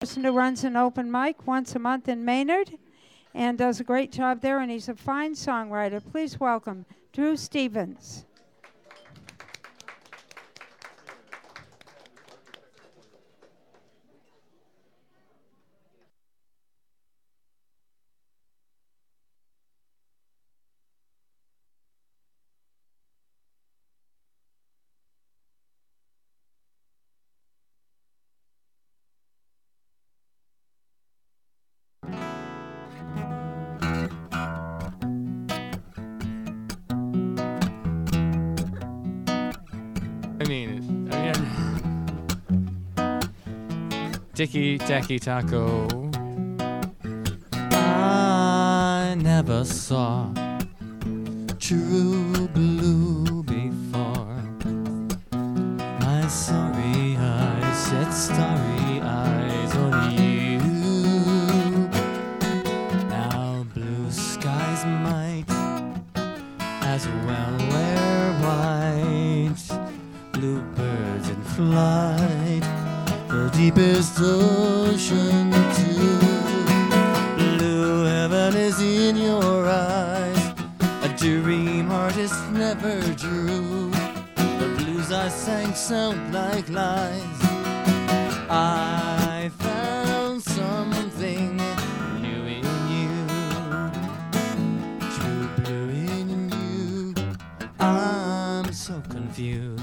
person who runs an open mic once a month in Maynard and does a great job there, and he's a fine songwriter. Please welcome Drew Stevens. Dicky Tacky Taco. I never saw true blue before. My sorry eyes set starry eyes on you. Now blue skies might as well wear white. Bluebirds in flight, the deepest ocean too. Blue heaven is in your eyes, a dream artist never drew. The blues I sang sound like lies. I found something new in you, true blue in you. I'm so confused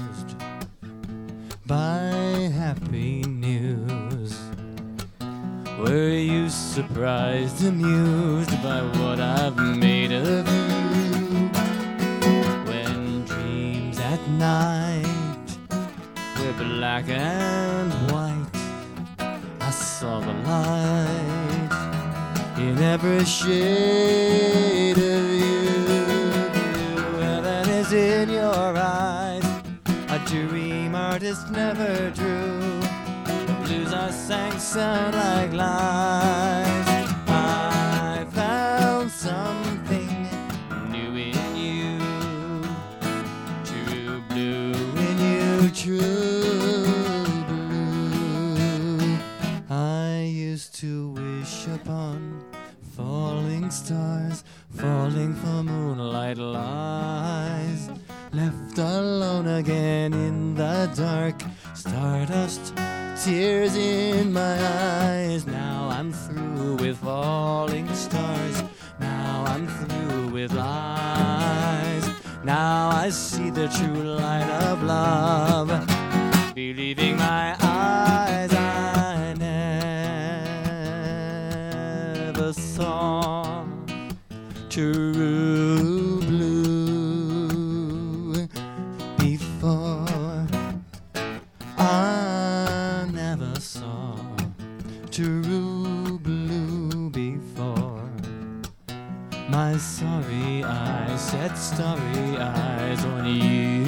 by happy news. Were you surprised, amused by what I've made of you? When dreams at night were black and white, I saw the light in every shade of you. Blue heaven is in your eyes, a dream artist never drew. The blues I sang sound like lies. I found something new in you, true blue in you, true blue. I used to wish upon falling stars, falling for moonlight lies. Left alone again in the dark, stardust, tears in my eyes. Now I'm through with falling stars, now I'm through with lies. Now I see the true light of love, believing my eyes. I never saw true blue before. I never saw true blue before. My sorry eyes set starry eyes on you.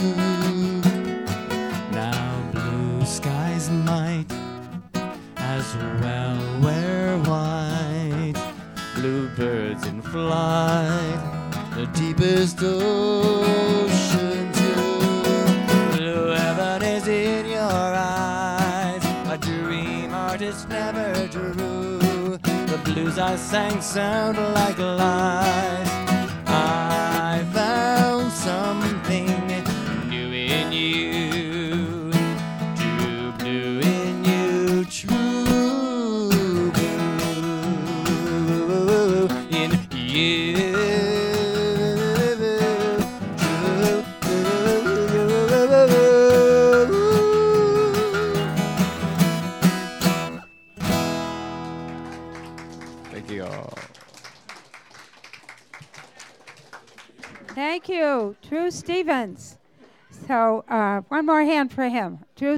Now blue skies might as well wear white. Bluebirds in flight, the deepest ocean too. Blue heaven is in your eyes, a dream artist never drew. The blues I sang sound like lies. I found something new in you, true blue in you, true blue in you. Thank you, Drew Stevens. So one more hand for him. Drew